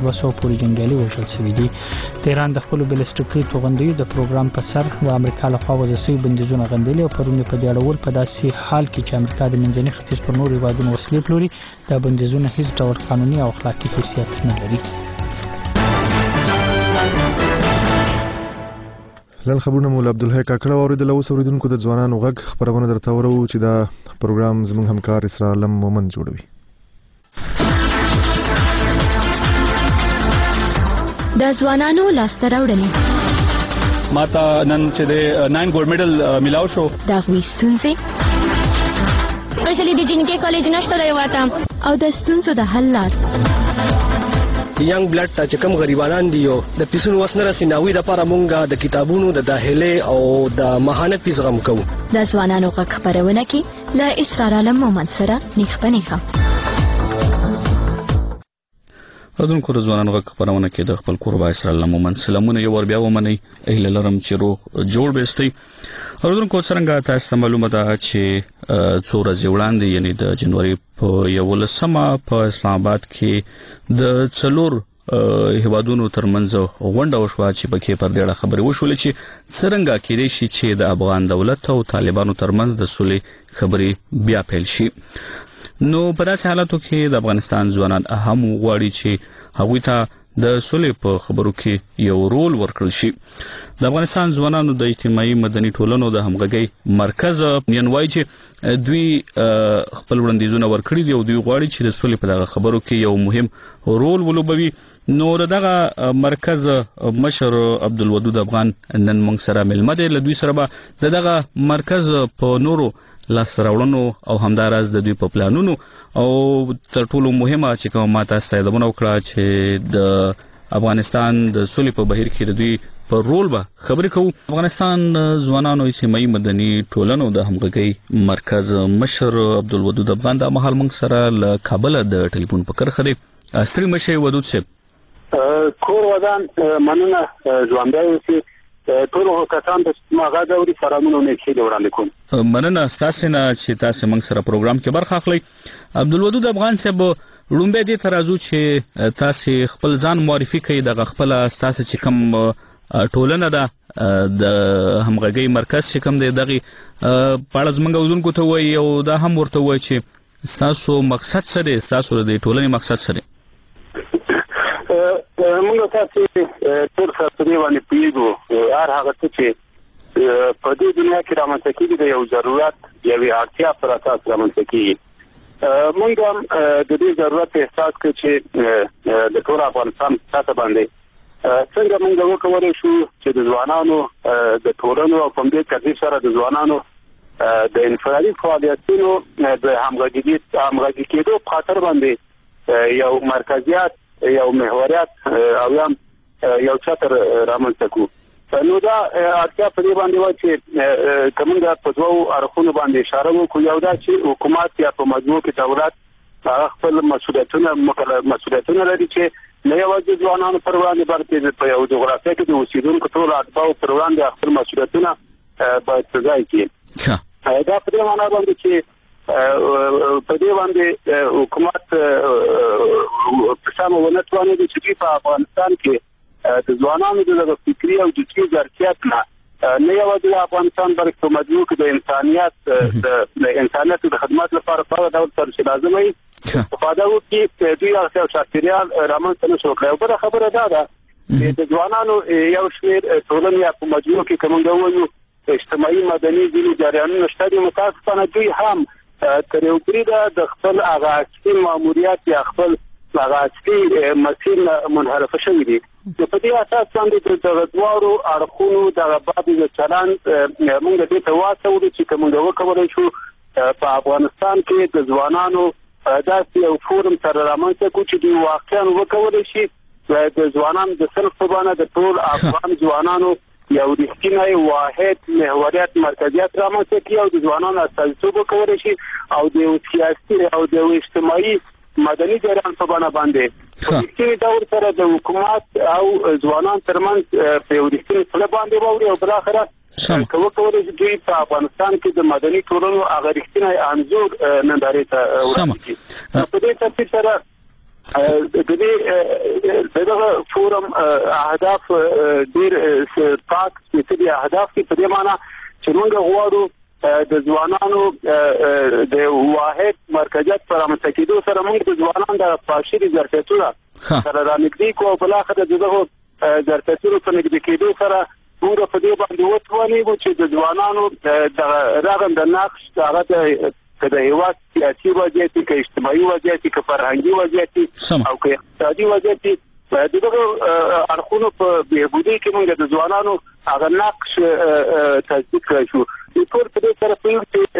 200 پورې جنګیالي وژل شوي دي. تهران د خپل بلستیکي توغندیو د پروګرام په سر د امریکا لخوا وضع شوي بندیزونه غندلي او پرون په دې اړول په داسې حال کې چې امریکا د منځني ختیځ پر نورو هیوادونو وسلې پلوري دا بندیزونه هیڅ ډول قانوني او اخلاقي حیثیت نه لري. لن خبرونه مولا عبدالحی کاکړه اوریدل او اوریدونکو د ځوانانو غږ خبرونه درته ورو چې دا پروګرام زموږ همکار اسرار علم مومند جوړوي. د ځوانانو لاسته راوړنې ماته نن چې د 9 ګولډ میډل ملاو شو دا غوي ستونزې سپیشلی د جنکې کالج نشته دی واته او د ستونزو د حل لار. ینګ بلډ ته چې کوم غریبانان دي یو د پیسونو وسنه رسیناوي د لپاره مونږه د کتابونو د داخله او د ماهانه پیس غم کوو. د ځوانانو غږ خبرونه کې ل اسرار علم مومند سره نیخ پنیخه راځونکو د ځوانانو غږ خبرونه کې د خپل قربا اسرار علم مومند سلامونه یو ور بیا ومني اهل لرم چې روغ جوړ بهستي. راځونکو څنګه تاسو معلومه ده چې څو ورځې وړاندې یعنی د جنوري په 11مه په اسلام آباد کې د څلور هیوادونو ترمنځ غونډه وشوه چې پکې پر دې اړه خبرې وشولې چې څنګه کېدای شي چې د افغان دولت او طالبانو ترمنځ د صلح خبرې بیا پیل شي. نو په داسې حالاتو کې د افغانستان ځوانان اهم غواړي چې هغوی ته د صلح په خبرو کې یو رول ورکړل شي. د افغانستان ځوانانو د اجتماعي مدني ټولنو د همغږي مرکز ننوای چې دوی خپل وړاندیزونه ورکړي دي او دوی غواړي چې د صلح په دغه خبرو کې یو مهم رول ولوبوي. نو دغه مرکز مشر عبدالودود افغان نن موږ سره ملمه دی. له دوی سره به دغه مرکز په نورو لاسته راوړنو او همداراز د دوی په پلانونو او تر ټولو مهمه چې کوم ماته ستایدونه وکړه چې د افغانستان د صلح په بهیر کې د دوی په رول به خبرې کوو. افغانستان ځوانانو اجتماعي مدني ټولنو د همغږي مرکز مشر عبدالودود افغان د مهال موږ سره له کابل د ټلیفون په کرخه دی. ستړي مشه ودود صاحب کور ودان مننه ژوندای اوسئ. ټول کسان د ماغه دوري فرامونو نه کېږي وړاندې کوم. مننه تاسو نه چې تاسو موږ سره پروګرام کې برخه اخلئ. عبدالودود افغان صاحب لومبه دې ترازو چې تاسو خپل ځان معرفي کړئ د خپل تاسو چې کوم ټولنه ده د همغږي مرکز چې کوم دی دغه پاړه زمونږ وزونکو ته وایي او دا هم ورته وایي چې تاسو مقصد څه دی تاسو د ټولنې مقصد څه دی. موږ تاسو ټول سره باندې پیږو هر هغه څه چې په دې دنیا کې رامنځته کیږي د یو ضرورت یو اړتیا پر اساس رامنځته کیږي. موږ هم د دې ضرورت احساس کوو چې د ټول افغانستان ساته باندې څنګه موږ وکولای شو چې د ځوانانو د ټولنو او په دې ترتیب سره د ځوانانو د انفرادي فعالیتونو د همغږي کېدو په خاطر باندې یو مرکزیت یو محوریت او یو چتر رامنځته کوو. نو دا اړتیا په دې باندې و چې کومه په دوو اړخونو باندې اشاره وکړو. یو دا چې حکومت یا په مجموع کې دولت خپل مسؤلیتونه لري چې نه یوازې ځوانانو پر وړاندې بلکې په یو جغرافیه کې د اوسیدونکو ټول اړتیاو پر وړاندې خپل مسؤلیتونه باید ځای کړي. دا په دې معنی باندې چې په دې باندې حکومت په سمه ونه تواني چې په افغانستان کې د ځوانانو د فکري او جزئي ظرفیت نه یوازې د افغانستان بلکې په مجموع کې د انسانیت د خدمت لپاره په ډول سره لازم وي استفاده وکړي. دوی هغه چاپیریال رامنځته نشو کړی. او بل خبره دا ده چې د ځوانانو یو شمېر ټولنې په مجموع کې کومه وایو اجتماعي مدني ځینې جریانونه شته دي. متاسفانه دوی هم تر یو بریده د خپل هغه اصلي ماموریت یا خپل هغه اصلي مسیر منحرف شوي دي. په دې اساس باندې د دوارو اړخونو د بعض چلند موږ دې ته واسو چې کومه وکولای شو په افغانستان کې د ځوانانو داسې یو فورم سره رامنځته کوو چې دوی واقعا وکولای شي د ځوانانو د صنف په باندې د ټول افغان ځوانانو یو رښتینی واحد محوریت مرکزیت رامنځته کړي او د ځوانانو استازیتوب وکړي شي او د سیاسي او د اجتماعي مدني جریان په باندې چې دور سره د حکومت او ځوانان ترمنځ په یو رښتینی څه باندې ووري او بل اخره کومه چې دوی په افغانستان کې د مدني ټولنو هغه رښتینی انځور نندارې ته ورسېږي. په دې ترتیب سره د دې دغه فورم اهداف ډیر پاک سپیڅلي اهداف کې په دې معنی چې موږ غواړو د ځوانانو د واحد مرکزیت پر رامنځته کېدو سره موږ د ځوانانو د پاشري ظرفیتونه سره رانږدې کوو، بل اخر د دغه ظرفیتونو په نږدې کېدو سره موږ په دې باندې وتوانیږو چې د ځوانانو د رغنده نقش هغه د هیواد سیاسي وضعیت کې اجتماعي وضعیت کې فرهنګي وضعیت او کې اقتصادي وضعیت دغه اړخونو په بهبودي کې موږ د ځوانانو هغه نقش تصدیق کړو. د ټول په دې سره په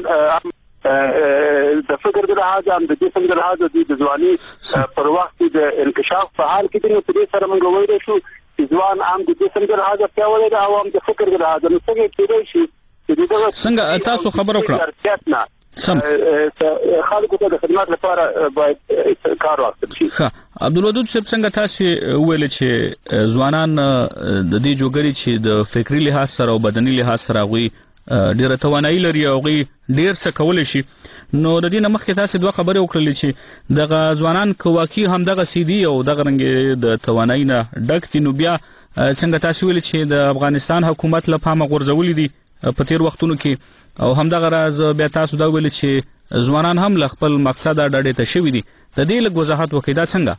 انسان د فکر د لحاظ هم د جسم د لحاظ د ځواني پر وخت د انکشاف په حال کې د په دې سره موږ وایو چې ځوان هم د جسم د لحاظ پیاوړی دی او هم د فکر د لحاظ نو څنګه کېدای شي چې دغه څنګه تاسو خبر وکړه خلکو ته د خدمت لپاره باید کار واخلي شي. عبدالودود صاحب څنګه تاسو ویل چې ځوانان د دې جوګري چې د فکری لحاظ سره او بدني لحاظ سره غوي ډیره توانایي لري او غوي ډیر څه کول شي، نو د دې مخکې تاسو دوه خبرې وکړلې چې دغه ځوانان کواکي هم دغه سیدي او دغه رنګ د توانایي نه ډک دي، نو بیا څنګه تاسو ویل چې د افغانستان حکومت له پامه غورځولې دي په تیر وختونو کې او هم دغه راز بیا تاسو دا ویل چې ځوانان هم له خپل مقصد ډډې ته شوي دي، د دې لږ وضاحت وکړئ دا څنګه؟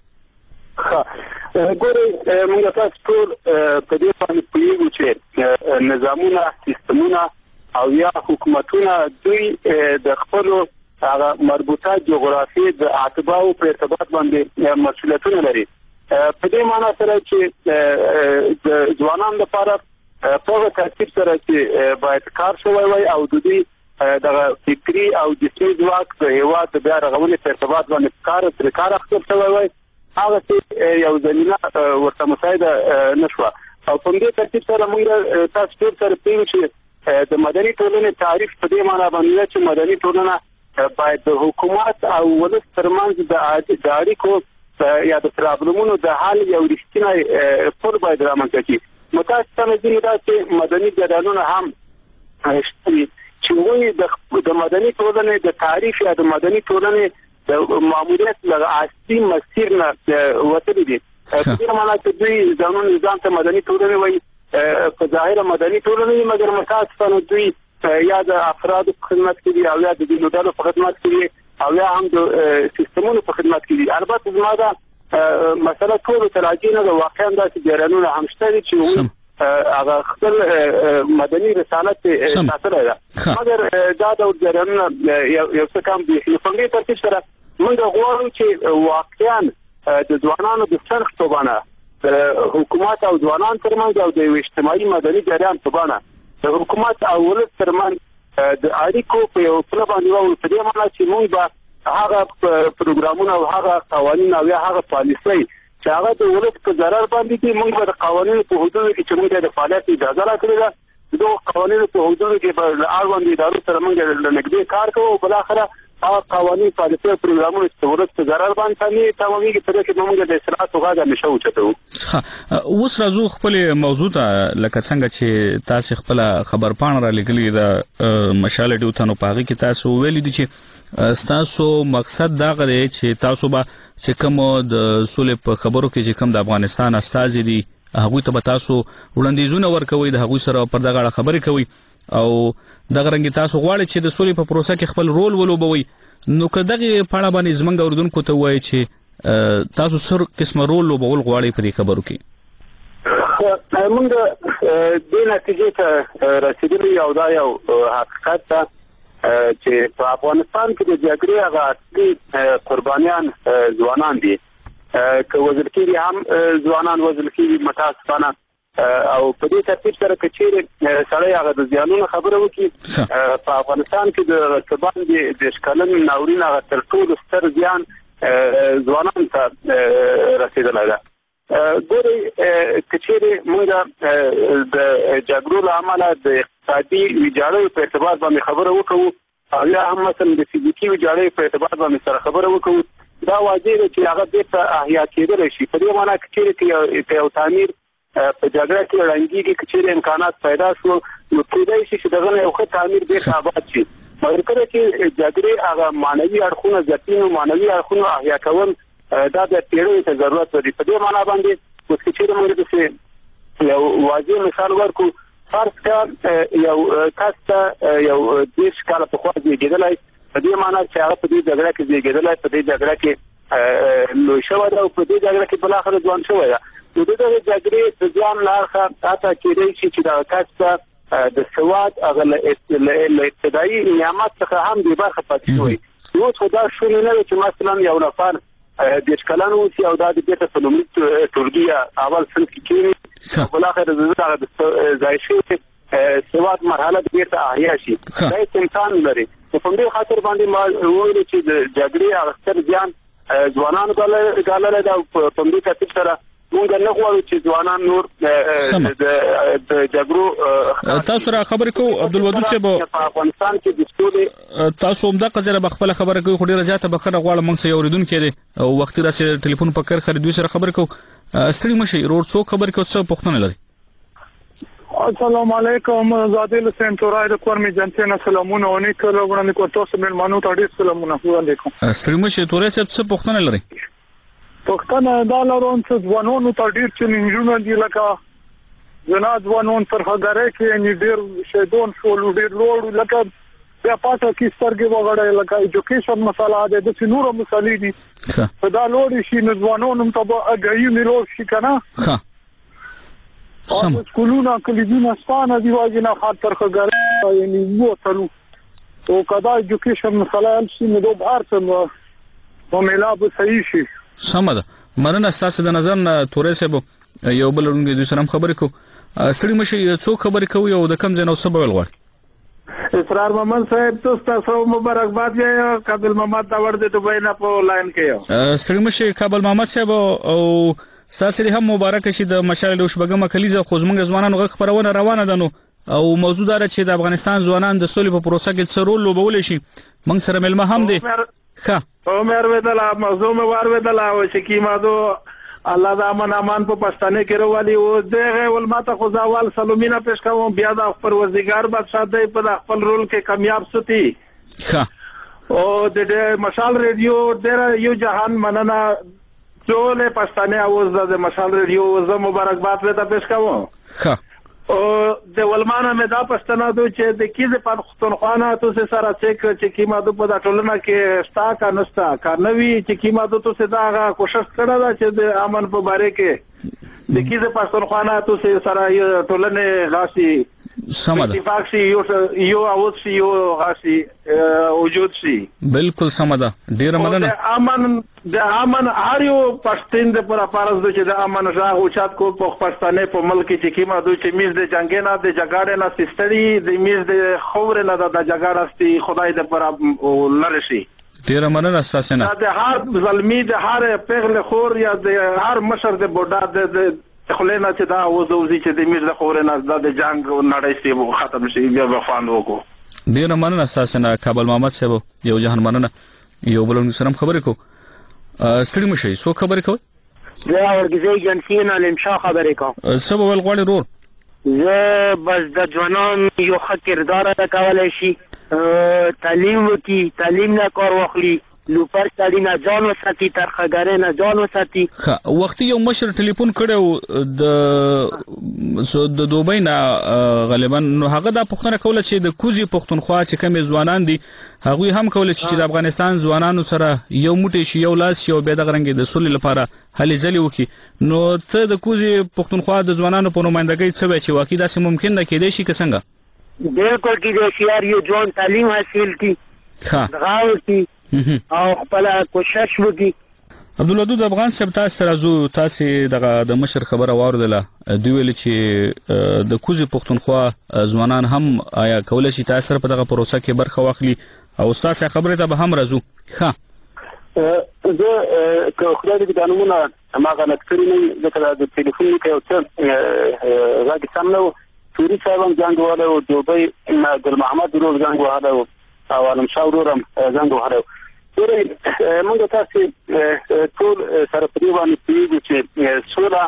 ګورئ موږ تاسو ټول په دې باندې پوهیږو چې نظامونه سیستمونه او یا حکومتونه دوی د خپل هغه مربوطه جغرافي د اتباعو په ارتباط باندې مسؤلیتونه لري. په دې معنی سره چې د ځوانانو لپاره په ترتیب سره چې باید کار شوی وي او د دې د فکری او جسمي ځواک د هیواد د بیا رغونې په ارتباط باندې کار اخیستل شوی وي، هغه چې یو ځینې ورته مساعده نشوه. او په دې ترتیب سره موږ تاسو ټول سره پیل شي د مدني ټولنې تعریف په دې معنی باندې چې مدني ټولنه باید د حکومت او ولس ترمنځ د اړیکو یا د پرابلمونو د حل یو رښتینی پل باید رامنځته کړي. متاسفانه ځینې داسې مدني جریانونه هم شته چې وایي د مدني ټولنې د تعریف یا د مدني ټولنې د ماموریت له اصلي مسیر نه وتلي دي. په دې معنی چې دوی ځانونه ځان ته مدني ټولنې وایي، په ظاهر مدني ټولنې مګر متاسفانه دوی یا د افرادو په خدمت کې دي او یا د ډلو په خدمت کې دي او یا هم د سیستمونو په خدمت کې دي. البته زما دا مسله ټول تراجع نه واقعا داسې جریانونه هم شته چې هغه خپل مدني رسالت ساتلی ده، مګر دا د جریانونه یو څه کم دي. په دې ترتیب سره موږ غواړو چې واقعا د ځوانانو د څرخ په بڼه حکومت او ځوانان ترمنځ او د اجتماعي مدني جریان په بڼه د حکومت او ولس ترمنځ د اړیکو په یو څه باندې وو. په دې معنی چې موږ به هغه پروګرامونه او هغه قوانين او هغه پالیسي چې هغه د ولس په ضرر باندې دي، موږ به د قوانینو په حدودو کې چې موږ د فعالیت اجازه راکړې ده د قوانینو په حدودو کې په اړوند ادارو سره موږ د نږدې کار کوو. بل اخره هغه قوانين پالیسي او پروګرامونه چې ولس په ضرر باندې تمامي کې ترې کې موږ د اصلاحات غاړه نشو چتو. اوس راځو خپل موضوع ته، لکه څنګه چې تاسو خپل خبر پاڼه را لګلې ده مشاله ډیوتانو پاغي کې تاسو ویلي دي چې تاسو مقصد دا غوړي چې تاسو به چې کوم د صلح په خبرو کې چې کوم د افغانستان استازي دي هغه ته تاسو وړاندیزونه ورکوي، د هغه سره پر دغه خبرې کوي او دغه رنګ تاسو غواړئ چې د صلح په پروسه کې خپل رول ولوبوي. نو که دغه پاڼه باندې زمونږ اوردونکو ته وایي چې تاسو سر قسمه رول لوبول غواړئ په دې خبرو کې؟ موږ د نتیجې ته رسیدلی یو دا یو حقیقت ده چې په افغانستان کې د جګړې هغه اصلي قربانیان ځوانان دي، که وژل کېږي هم ځوانان وژل کېږي متاسفانه. او په دې ترتیب سره کچېره سړی هغه د زیانونو خبره وکړي په افغانستان کې د رقابت د اشکالن ناورین هغه تر ټولو ستر زیان ځوانان ته رسیدلی ده. ګورئ کچېره موږ د جګړو له امله د اقتصادي ویجاړۍ په ارتباط باندې خبره وکړو او یا هم مثلا د فزیکي ویجاړۍ په ارتباط باندې سره خبره وکړو، دا واضح ده چې هغه بیرته احیا کېدلی شي. په دې معنی کچېره یو تعمیر په جګړه کې رنګيږي چې امکانات پیدا شو نو کېدای شي چې دغه یو ښه تعمیر به آباد شي. مګر کله چې جګړې هغه مانوي اړخونه ځکه مانوي اړخونه احیا کول دا د پیړیو ته ضرورت لري. په دې معنا باندې اوس چې موږ د یو واضح مثال ورکو، فرض کړه یو کس ته یو 20 کال په خوا زیږیدلی، په دې معنا چې هغه په دې جګړه کې زیږیدلی، په دې جګړه کې لوی شوی دی او په دې جګړه کې بالاخره ځوان شوی دی. نو دغه جګړې د ځوان لارښه حتی کېدای شي چې دا کس ته د سواد هغه له ابتدایي نعمت څخه هم بې برخه پاتې شوی. نو خو دا شونې نه ده چې مثلا یو نفر 10 کلن اوسي او دا د بیرته په لومړي ټولګي اول صنف کې کېني، بالاخره د ځای شوي سواد مرحله د بیرته احیا شي. دا امکان لري. په دې خاطر باندې ما وویل چې د جګړې اغستر ځان ځوانانو ګالل دا په دې ترتیب سره موږ نه غواړو چې ځوانان نور د جګړو تاسو را خبرې کوو عبدالودود صاحب په افغانستان کې د ټولې تاسو هم د قزره بخپل خبره کوي خو ډیره زیاته بخره غواړم موږ سره اوریدونکو کې او وخت راځي ټلیفون په کار خریدوي سره خبرې کوو. ستړي مشي روډ څو خبرې کوو څه پوښتنه لري؟ السلام علیکم زادل حسین تورای د کورمي جنتنا سلامونه او نیک لوګړنې کو تاسو ملمنو ته ډیر سلامونه وعلیکم. ستړي مشي تورای څه پوښتنه لري؟ پښتنه دا لرون چې ځوانانو ته ډیر چیلنجونه دي، لکه جنا ځوانان تر هغه کې ان ډیر شیدون شول ډیر لوړ، لکه بیا پاتې کې سترګې وغړې، لکه ایجوکیشن مسله ده د نورو مسلې دي. په دا لوړ شي نو ځوانانو ته به اګایي ملو شي کنه. ها سم سکولونه کلیدونه ستانه دی واجنه خاطر خګر یعنی وو تلو او کدا ایجوکیشن مسله شي نو د بهر څخه معاملات به صحیح شي. سم ده. مننه تاسو د نظر نه تورې صاحب یو بل رونګ د سلام خبرې کو. ستړي مشي څو خبرې کوي او د کم ځای نو سبب ولغړ اسرار محمد صاحب تاسو مبارکباد یا کابل محمد دا ورته دوبه نه په لاین کې یو. ستړي مشي کابل محمد صاحب او تاسو هم مبارک شي د مشال له شبګه کلیزه خو زمونږ ځوانانو غږ خبرونه روانه ده. نو او موضوع دا چې د افغانستان ځوانان د سولې په پروسه کې څه رول لوبول شي موږ سره ملما هم دي. ښه او مې ورودله موضوع مې ورودله او چې کیمادو الله دا امان په پښتنه کې وروالي او دغه ولماته خو ځوال سلومینا پېښ کوم بیا د خپل وزګار بادشاہ دی په خپل رول کې کامیاب سوتی. ښه او د مشال ریډیو ډېر یو جهان مننه ټول پښتنه اوس د مشال ریډیو زه مبارکباد ورته پېښ کوم. ښه او د ولمانه مې دا پښتنه دوی چې د کیزه پښتونخوا ته سره چې کیمادو په ټولنه کې ستا کا نستا کارنوي چې کیمادو ته دا کوشش کړه چې د امن په باره کې د کیزه پښتونخوا ته سره ټولنه غاسي سمده اتفاق شي یو اوس شي یو غاسي وجود شي. بالکل سمده. ډیر مننه. د امن هر یو پښتون د پر پارس د چې د امن راغ او چات کو په پښتنه په ملک کې کیما دوی چې میز د جنگ نه د جګړې نه سستړي د میز د خور نه د جګړه ستي خدای د پر لرشي. ډیر مننه تاسو نه. د هر ظلمي د هر پیغله خور یا د هر مشر د بوډا د خلینه چې دا وځوځي چې د میز د خور نه د جنگ نړۍ سی ختم شي بیا وفاند وکړو. ډیر مننه تاسو نه کابل محمد صاحب یو جهان مننه. یو بل سلام خبرې کو. ستړي مشي څو خبرې کوي؟ زه ورګزي جنسین علم شاه خبرې کوم. سبب ول غواړي رور زه بس د ځوانان یو ښه کردار کولای شي، تعلیم وکي، تعلیم نه کار واخلي، لوپر سړی نه ځان وساتي، ترخګرې نه ځان وساتي. ښه وخت یو مشر ټلیفون کړو د دوبۍ نه غالبا نو هغه دا پوښتنه کوله چې د کوزي پښتونخوا چې کوم ځوانان دي هغه هم کوله چې د افغانستان ځوانانو سره یو موټی شي یو لاس یو به د غرنګ د سولې لپاره هلي ځلې وکي. نو ته د کوزي پښتونخوا د ځوانانو په نمائندګۍ څه وایي چې واقعي دا ممکن نه کېدای شي که څنګه؟ بالکل کېدای شي یو ځوان تعلیم حاصل کړي، غاوي او خپل کوشش وکړي. عبدالودود افغان صاحب تاسو راځو تاسو د مشر خبره واردله دوی ویل چې د کوزي پښتونخوا ځوانان هم آیا کولای شي تاسو په دغه پروسه کې برخه واخلي او تاسو خبره ته به هم راځو. ښه زه که خدای دې قانونونه ما غلط کړی نه ځکه د ټلیفون کې یو څه راځي سم نو سوري صاحب جنگ واره او دوبۍ ګل محمد روز جنگ واره او علم شاورم جنگ واره. موږ تاسو ټول سره په دې باندې پیږو چې سوله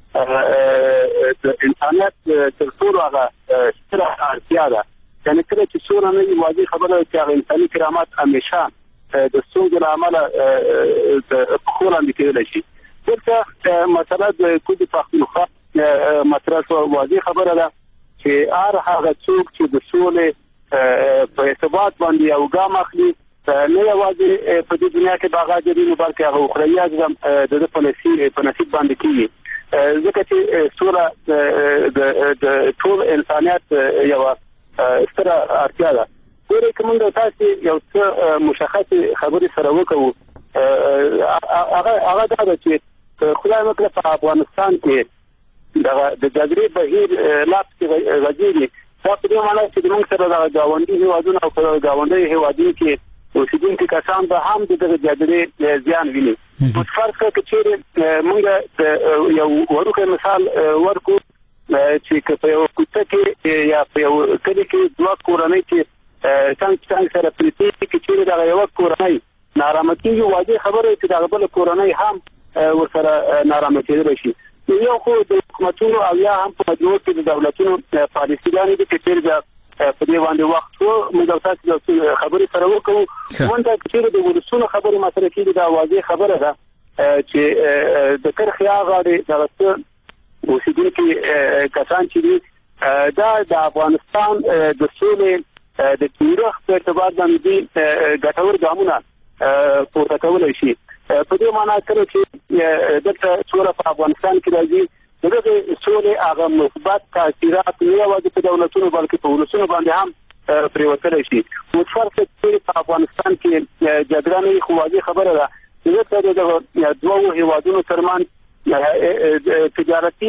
د انسانیت تر ټولو هغه ستره اړتیا ده. یعنې کله چې سوله نه وي واجب خبره چې هغه انساني کرامت همیشه د ستونزو له امله د پخو لاندې کېدلی شي. دلته مسله د کوټي پښتونخوا مسله واضح خبره ده چې هغه څوک چې د سولې په ارتباط باندې یو ګام اخلي نه یوازې په دې دنیا کې باغ جوړوي نو بلکې هغه اخروی اعظم د په نصیب باندې کیږي ځکه چې سوله د ټول انسانیت یو ستره اړتیا ده. ګورئ که موږ تاسو یو څه مشخص خبرې سره وکړو هغه دا ده چې خدای وکړه په افغانستان کې د جګړې بهیر لاس کې غځېږي. دا په دې معنی چې موږ سره د ګاونډي هیوادونو او ګاونډي هیوادونو کې اوسیدونکي کسان به هم د جګړې زیان ویني. اوس فرض کړئ چې موږ یو ورکه مثال ورکو چې په یو کوڅه کې یا په یو کلی کې دوه کورنۍ چې څنګه سره پریتي کې چې دا یو کورنۍ نارامه کیږي واځي خبره چې دا بل کورنۍ هم ورسره نارامه کېدل شي. یو خو د حکومتونو او یا هم په مجموع کې د دولتونو پالیسیګانې دي چې په دې باندې وخت موږ تاسو د خبرې سره وکړو. مونږ چې د ولسونو خبرې مطرح کیږي دا واضح خبره ده چې د کرخي هغه د اوسیدونکي کسان چې دا د افغانستان د سولې د تاریخ په اعتبار باندې ګټور ګامونه پورته کولای شي. په دې معنی کړو چې دغه سوله په افغانستان کې راځي دغه سولې هغه مثبت تاثیرات نه یوازې په دولتونو بلکې په ولسونو باندې هم پریوتل شي. او فرق چې په افغانستان کې جګړه نه خو واضح خبره ده چې د دوه هیوادونو ترمن تجارتي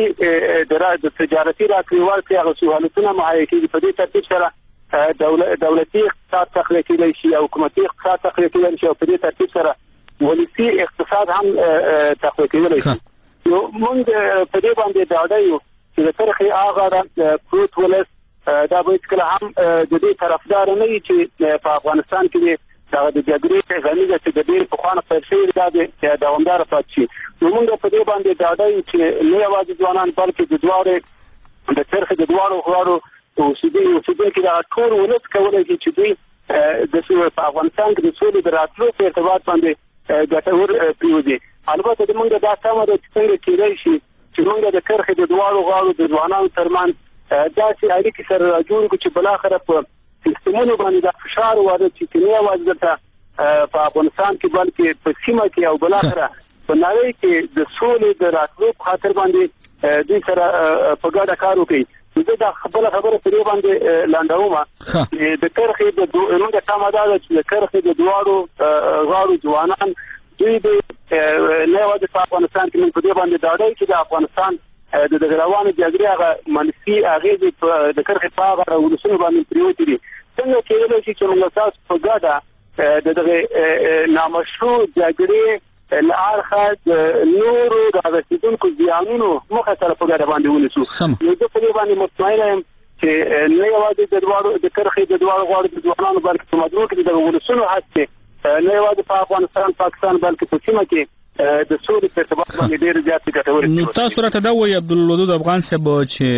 راکړیوال کې هغه سہولتونه مهیا کېږي. په دې ترتیب سره دولتي اقتصاد تخلیق کېدای شي او حکومتي اقتصاد تخلیق کېدای شي او په دې ترتیب سره ولسی اقتصاد هم تخلیق کېدای شي. نو موږ په دې باندې ډاډه یو چې د تاریخي هغه پروت ولس دا به کله هم د دې طرفدار نه وي چې په افغانستان کې د جګړې غنیږي چې د ډېر په خوانه پر شي د دوامدار پات شي. نو موږ په دې باندې ډاډه یو چې نه یوازې ځوانان بلکې د دواره د تاریخ د دواره غواړو اوسېدونکي دا ټول ولس کولای شي چې دوی د افغانستان کې د سولې د راتلو په ارتباط باندې ګټور پیوځي. البته د موږ دا سمه ده چې څنګه کېدای شي چې موږ د کرخې د دواره غواړو د ځوانانو ترمن داسې اړیکې سره راجوړ کړو چې بلاخره په سیستمونو باندې د فشار وارد چې نه یوازې په افغانستان کې بلکې په سیمه کې او بلاخره په نړۍ کې د سولې د راتلو په خاطر باندې دوی سره په ګډه کار وکړي. زه دا خبره په دې باندې لاندوم چې د کرخې د موږ سمه ده چې د کرخې د دواره غواړو ځوانان دوی د نه یوازې په افغانستان کې موږ په دې باندې ډاډه چې د افغانستان د روانو جګړې هغه منفي اغېزې د کرخې په هغه ولسونو باندې پریوتې دي. څنګه کېدای شي چې موږ تاسو په ګډه د نامشروع جګړې لارخه د نورو د رسیدونکو زیانونو مخه سره په ګډه باندې ونیسو. نو د په دې باندې مطمئن یم چې نه یوازې د کرخې د دواره غواړو د ځوانانو بلکې په مجموع کې د ولسونو هڅې نه یوازې په افغانستان پاکستان بلکې په سیمه کې د سولې په ارتباط باندې ډېر زیات ګټور دي. نو تاسو راته دا وایي عبدالودود افغان صاحب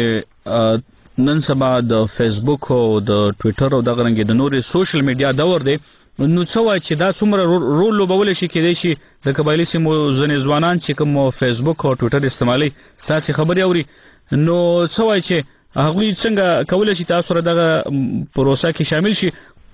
چې نن سبا د فیسبوک او د ټوئیټر او دغه رنګ د نورې سوشل میډیا دور دی. نو څه وایي چې دا څومره رول لوبولی شي کېدای شي د قبایلي سیمو ځینې ځوانان چې کوم فیسبوک او ټوئیټر استعمالوي ستاسې خبرې اوري نو څه وایي چې هغوی څنګه کولی شي تاسو سره دغه پروسه کې شامل شي؟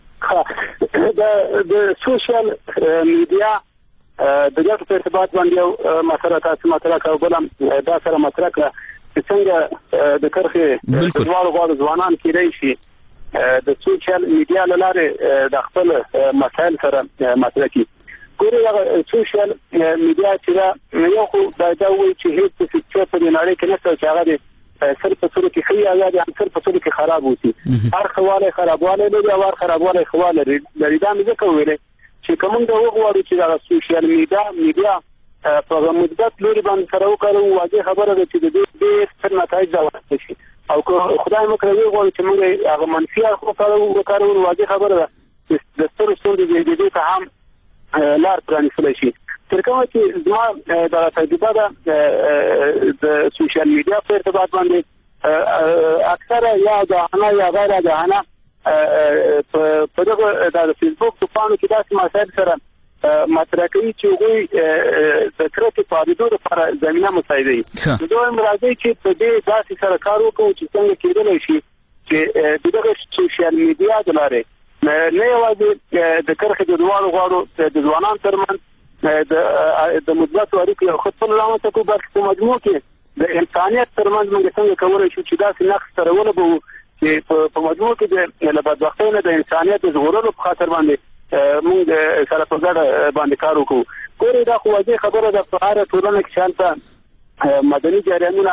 د سوشل میډیا د دې په ارتباط باندې یو مسله تاسو مطرح کوو بلم دا سره مطرح کړه چې څنګه د کرخې دوه ځوانان کېدای شي د سوشل میډیا لاره د خپل مسایل سره مطرح کړي. ګورئ هغه سوشل میډیا چې یو خو دا وایي چې هیڅ څه په نړۍ کې نشته چې هغه صرف په صورت کې خي یا د صرف په صورت کې خراب وسی. هر خواله خرابواله لري او هر خرابواله خواله لري. دا مې ځکه ویل چې کوم دا وغواړي چې د سوشل میډیا په مثبت لوري باندې سره وکړو واځي خبره ده چې د دې ستر نتایج راوړي شي او خدای مو کوي غواړي چې موږ هغه منفي وکړو واځي خبره ده چې د ستر ستونزې د دې ته هم لار پرانیستل شي. تر کومه چې زما د تجربه ده د سوشل میډیا په ارتباط باندې اکثره یا د انا یا غیر د انا په دغه د فیسبوک په پاڼو کې داسې مسایل سره مطرح کوي چې هغوی د کرکې پالېدو لپاره زمینه مساعدوي. دوی راځي چې په دې داسې سره کار وکړو چې څنګه کېدلی شي چې دغه سوشل میډیا د لارې نه یوازې د کرکې د دواړو غاړو د ځوانانو ترمنځ د مثبتو اړیکو یو ښه پل رامنځته کړو، بلکې په مجموع کې د انسانیت ترمنځ موږ څنګه کولی شو چې داسې نقش سره ولګوو چې په مجموع کې د بدبختۍ نه د انسانیت د ژغورلو په خاطر باندې موږ سره په ګډه باندې کار وکړو. ګورې دا خو واضح خبره ده په هره ټولنه کې چې هلته مدني جریانونه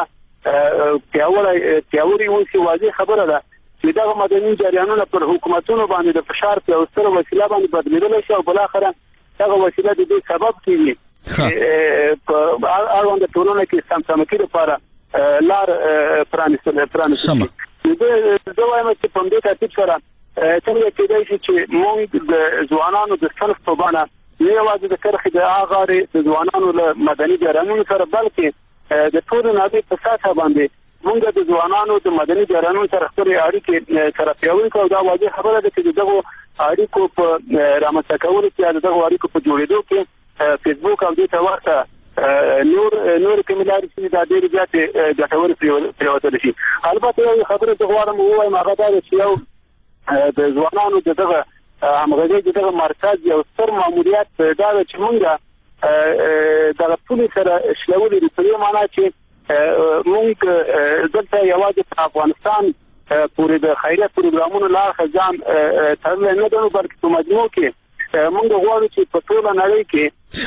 پیاوړي اوسي، واضح خبره ده چې دغه مدني جریانونه پر حکومتونو باندې د فشار په یوه ستره وسیله باندې بدلېدلی شي او بالاخره دغه وسیله د دې سبب کېږي چې په اړونده ټولنه کې سمسامکي لپاره لار پرانیستل شي. زه وایم چې په همدې ترتیب سره څنګه کېدای شي چې موږ د ځوانانو د صنف په بڼه نه یوازې د کرښې د هغه د ځوانانو له مدني جریانونو سره بلکې د ټولو نړۍ په سطحه باندې موږ د ځوانانو د مدني جریانونو سره خپلې اړیکې سره پیاوړې کړو. دا واضح خبره ده چې دغه اړیکو په رامنځته کولو کې دغه اړیکو په جوړېدو کې فیسبوک او دې ته ورته نور کومې لارې چې دا ډېرې زیاتې ګټورې پرېوتلی شي. البته یو خبره زه غواړم ووایم، هغه دا ده چې یو د ځوانانو دغه همغږۍ دغه مرکز یو ستر ماموریت دا ده چې موږ دغه پولې سره شلولي دي، په دې معنا چې موږ دلته یوازې په افغانستان پورې د خیریت پروګرامونو له اړخه ځان تړلی نه ګڼو، بلکې په مجموع کې موږ غواړو چې په ټوله نړۍ کې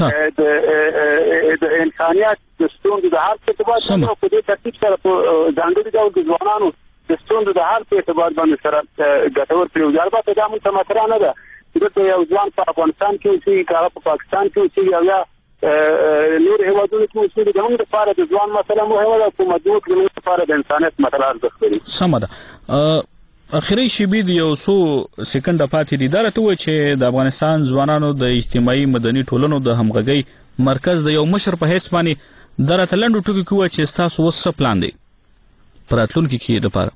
د انسانیت د ستونزو د حل په اعتبار باندې په دې ترتیب سره په ځانګړي ډول د ځوانانو د ستونزو د حل په اعتبار باندې سره ګټور پرېوځي. البته دا موږ ته مطرح نه ده چې دلته یو ځوان په افغانستان کې اوسېږي، که هغه په پاکستان کې اوسېږي او یا نور هېوادونو کې اوسېږي، د موږ لپاره د ځوان مسله مهمه ده، په مجموع کې زموږ لپاره د انسانیت مسله ارزښت لري. سمه ده. اخري شیبې د یو څو سکنډه پاتې دي. دا راته وایي چې د افغانستان ځوانانو د اجتماعي مدني ټولنو د همغږۍ مرکز د یو مشر په حیث باندې دا راته لنډو ټکو کې وایي چې ستاسو اوس څه پلان دی په راتلونکي کې لپاره؟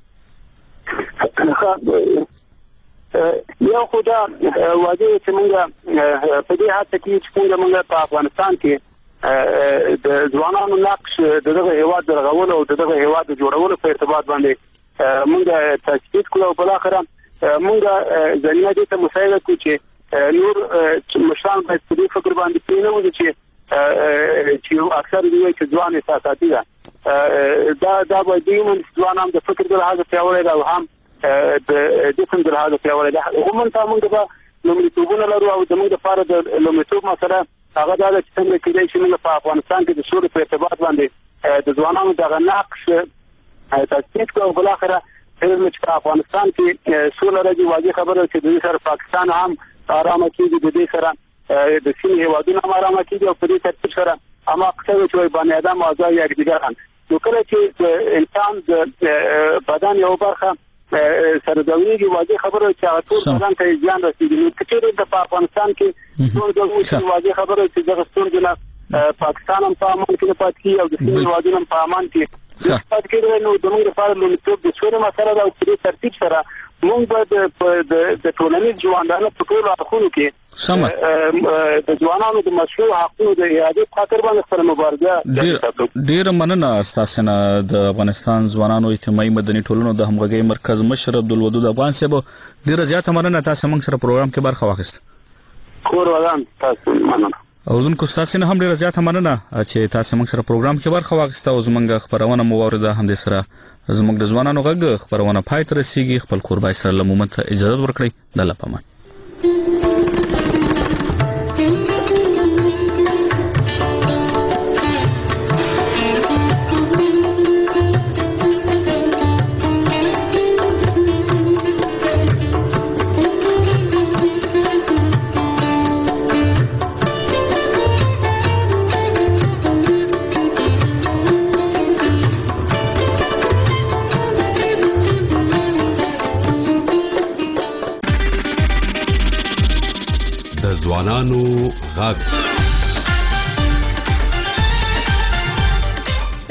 یو خو دا واضح چې موږ په دې هڅه کې چې موږ په افغانستان کې د ځوانانو نقش دغه هېواد د رغولو او دغه هېواد د جوړولو په ارتباط باندې موږ تثبیت کړو او بالاخره موږ ځینې دې ته مساعده کوو چې نور مشران باید په دې فکر باندې پرې نه وځي چې اکثر دوی چې ځوان احساساتي ده، دا باید دوی ځوان هم د فکر د لحاظه پیاوړی ده او هم د جسم د لحاظه پیاوړی ده. عموما موږ به لومړیتوبونه لرو او زموږ لپاره د لومړیتوب مسله هغه دا ده چې څنګه کېدای شي موږ په افغانستان کې د سولې په ارتباط باندې د ځوانانو دغه نقش تثبیت کړو او بالاخره چې په افغانستان کې سوله راځي. واضح خبره چې د دې سره پاکستان هم ارامه کېږي، د دې سره د سیمې هېوادونه هم ارامه کېږي او په دې ترتیب سره هماغه څه چې وایي بني ادم اعضا یکدیګران. نو کله چې د انسان د بدن یو برخه سره ځوړېږي، واضح خبره چې هغه ټول بدن ته زیان رسېږي. نو که چېرې د افغانستان کې ستونزه وشي، واضح خبره چې دغه ستونزې نه پاکستان هم په امان کې نه پاتې کېږي او د سیمې هېوادونه هم په امان کې پاتې کېدلی. نو زموږ لپاره لومړیتوب د سولې مسله ده او په دې ترتیب سره موږ به د ټولنیز ژوندانه په ټولو اړخونو کې د ځوانانو د مشروع حقونو د اعادې په خاطر باندې خپله مبارزه ډېره مننه ستاسو نه. د افغانستان ځوانانو اجتماعي مدني ټولنو د همغږۍ مرکز مشر عبدالودود افغان صاحب، ډېره زیاته مننه تاسو موږ سره پروګرام کې برخه واخیسته. کور ودان تاسو مننه. اوردونکو ستاسو نه هم ډېره زیاته مننه چې تاسو موږ سره پروګرام کې برخه واخیسته او زموږ خبرونه مو واورېده. همدې سره زموږ د ځوانانو غږ خبرونه پای ته رسیږي. خپل کور باید سره له مومنت اجازه ورکړئ. د الله په امان.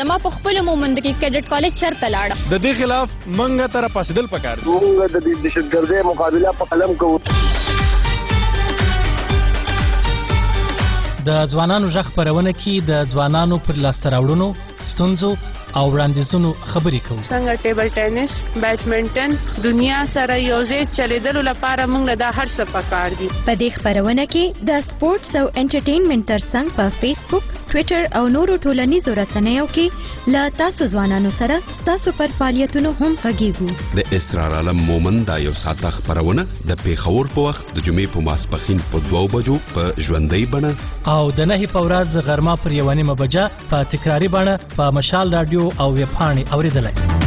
زما په خپل مومند کې کیډټ کالج چرته لاړم. د دې خلاف منګه تر پاسدل پکار دي. موږ د دهشتګردۍ مقابله په قلم کوو. د ځوانانو ژغ خپرونه کې د ځوانانو پر لاسته راوړنو، ستونزو او وړاندیزونو خبرې کوو. څنګه ټیبل ټینس، بیډمنټن دنیا سره یوځای چلیدلو لپاره موږ له دا هر څه پکار دي. په دې خپرونه کې د سپورتس او انټرټینمنټ ترڅنګ په فیسبوک، ټویټر او نورو ټولنیزو رسنیو کې له تاسو ځوانانو سره تاسو پر فعالیتونو هم غږیږو. د اسرار عالم مومن دا یو ساعته خپرونه د پیښور په وخت د جمعې په ماسپښین په 2 بجو په ژوندۍ بڼه او د 9 په ورځ غرمه پر 1:30 بجه په تکراری بڼه په مشال رادیو او ویب پاڼې اوریدلای شئ.